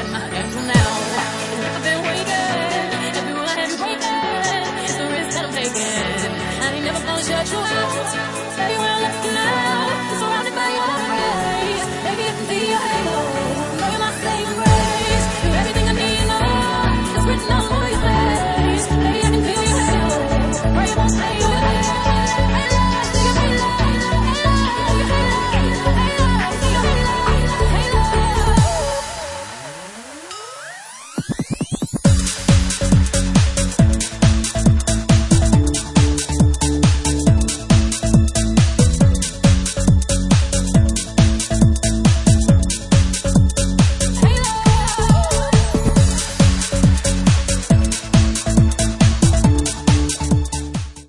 got my hands on now. I've been waiting, everyone I had waiting. It's the risk that I'm taking. I ain't never gonna shut you out. Baby, we're looking out.